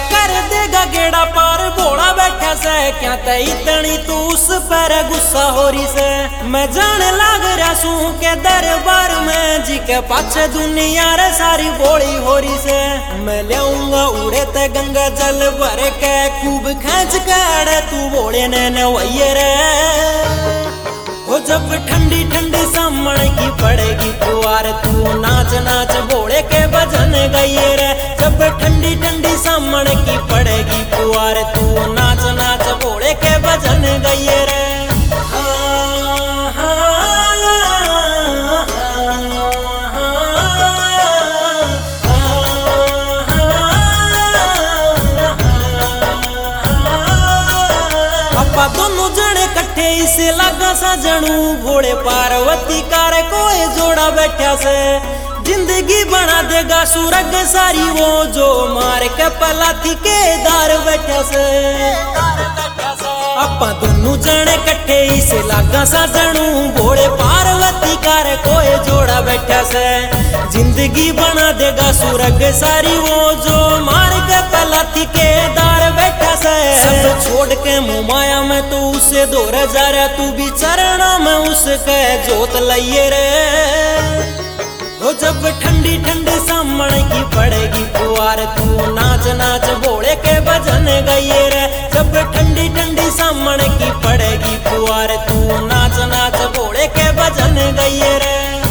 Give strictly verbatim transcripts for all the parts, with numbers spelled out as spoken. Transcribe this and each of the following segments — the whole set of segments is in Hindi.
कर देगा गेड़ा पार भोला बैठा से क्या ते इतनी तू उस पर गुस्सा हो रही से। मैं जाने लाग रहा सू के दरबार में जी के पाछे दुनिया रे सारी बोली हो रही से। मैं लियाऊंगा उड़े ते गंगा जल भर के खूब खींच के तू बोले ने नवैये रे। वो जब ठंडी ठंडी सामण की पड़ेगी फुहार तू नाच नाच भोले के भजन गई रे। जब ठंडी ठंडी सामण की पड़ेगी फुहार तू नाच नाच भोले के भजन गई रे। अपा दोनों जने कट्ठे इसे लगा सा जनू भोले पार्वती कार कोई जोड़ा बैठा से। जिंदगी बना देगा सुरग सारी वो जो मार के पलाथी के दार बैठा से। अपा दोनों जने कट्ठे इसे लगा सा जनू भोले पार्वती कार कोई जोड़ा बैठा से। जिंदगी बना देगा सुरग सारी वो जो मार के पलाथी के दार बैठा से। सब छोड़ के मुँह माया में तू उसे दौर जा रहा तू भी चरणों में उसके जोत लइये रे। वो जब ठंडी ठंडी सामण की पड़ेगी फुहार तू नाच नाच भोले के भजन गई रे। जब ठंडी ठंडी सामण की पड़ेगी फुहार तू नाच नाच भोले के भजन गई रे।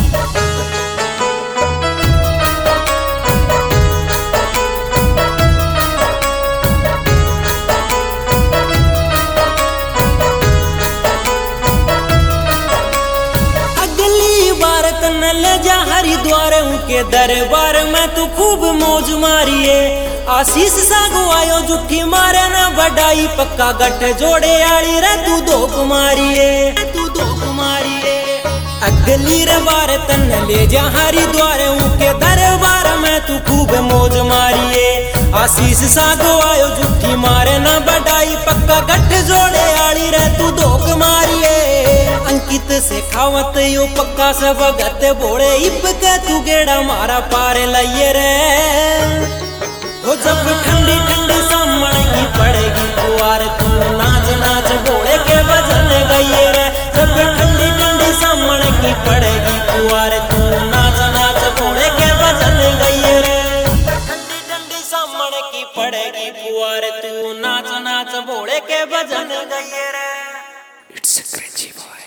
ले जा हरिद्वार उनके दरबार में तू खूब मौज मारिए। आशीष सागो आयो जुठी मारे ना बढ़ाई पक्का गठ जोड़े आड़ी रे तू धोख मारिए तू धोख मारिए। अगली रे बार तन ले जा हरिद्वार उनके दरबार में तू खूब मौज मारिए। आशीष सागो आयो जुठी मारे ना बढ़ाई पक्का गठ जोड़े आड़ी रे तू धोख मारिए। अंकित से खावत यो पक्का से भगत भोले इब के तू गेड़ा मारा पार लइये रे। वो जब ठंडी ठंडी सामण की पड़ेगी फुहार तू नाच नाच भोले के भजन गई रे। जब ठंडी ठंडी सामण की पड़ेगी फुहार तू नाच नाच भोले के भजन गई रे। ठंडी ठंडी सामण की पड़ेगी फुहार तू नाच नाच भोले के भजन गई रे। It's a crazy boy.